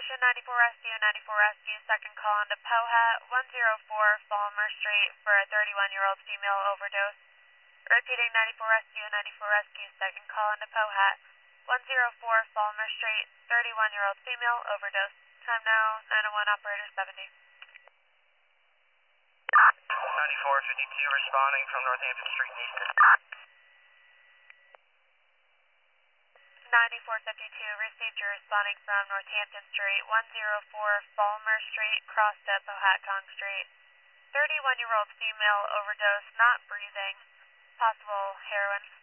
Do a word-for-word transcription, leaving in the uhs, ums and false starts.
Attention ninety-four Rescue, ninety-four Rescue, second call on to Pohat, one oh four Falmer Street for a thirty-one-year-old female overdose. Repeating ninety-four Rescue, ninety-four Rescue, second call on to Pohat, one oh four Falmer Street, thirty-one-year-old female overdose. Time now, nine oh one operator seventy. ninety-four fifty-two responding from Northampton Street in Easton. ninety-four fifty-two received your responding from Northampton Street, one oh four Falmer Street, crossed at Pohatcong Street. thirty-one-year-old female overdose, not breathing, possible heroin.